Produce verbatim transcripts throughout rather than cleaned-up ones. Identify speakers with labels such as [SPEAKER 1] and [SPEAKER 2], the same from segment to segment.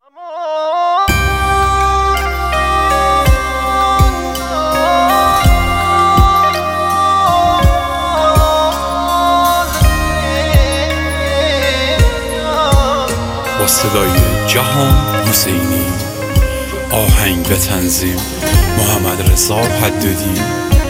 [SPEAKER 1] با صدای جهان حسینی، آهنگ به تنظیم محمد رضا حدادی.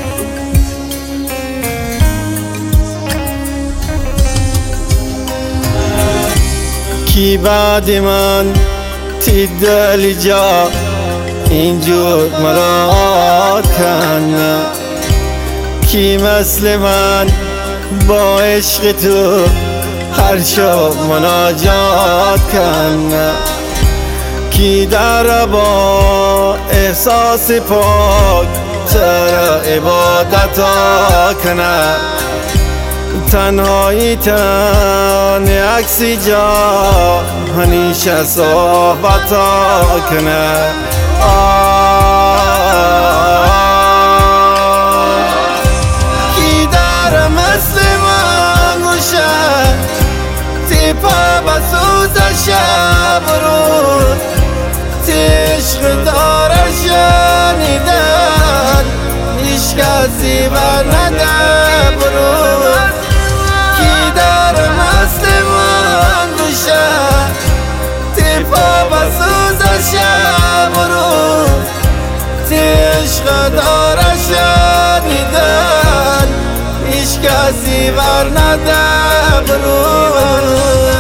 [SPEAKER 2] کی بعد من تی دل جا اینجور مرا کنه، کی مثل من با عشق تو هر شب مناجات کنه، کی در با احساس پاک تر عبادتا کنه، تنهایی تن عکسی جا همیشه صحبتا کنه. کی در مثل من گوشه تی پا بسوز شب روز، تی عشق داره شنیدن هیچ کسی بر نده بروز. کی در مثل من گوشه تی پا بسوز شب روز، تی عشق داره شنیدن هیچ کسی بر نده بروز.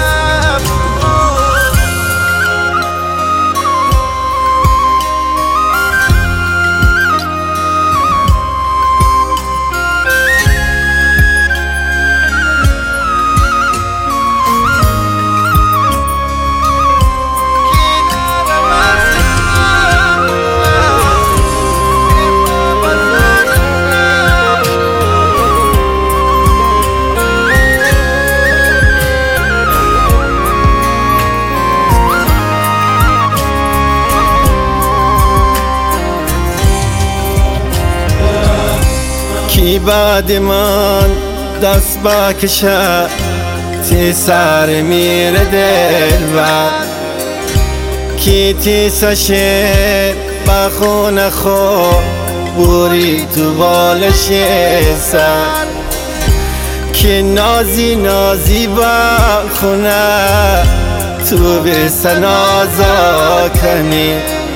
[SPEAKER 2] کی بعد من دست بکشه تی سر میره دلبر، کی تی سشیر بخونه خو بوری تو بالش سر، کی نازی نازی بخونه تو برسه نازا کنی،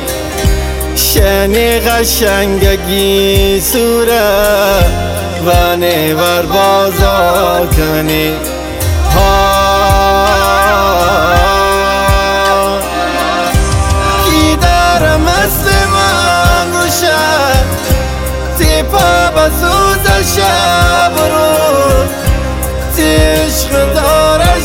[SPEAKER 2] شنی قشنگگی سوره و نیور بازا کنی. کی در مثل من گوشه تی پا بسوز شب روز، تی عشق داره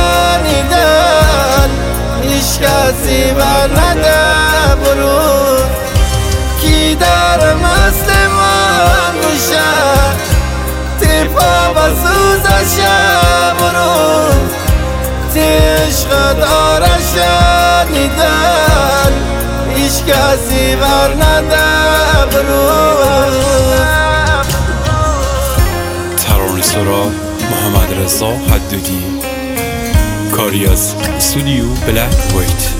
[SPEAKER 2] شنیدن هیچ کسی بر نده بروز. کی در مثل من گوشه تی پا بسوز شب روز، تی عشق داره شنیدن هیچ کسی بر نده بروز.
[SPEAKER 1] ترانه سرا محمد رضا حدادی، کاری از استودیو بلک وایت.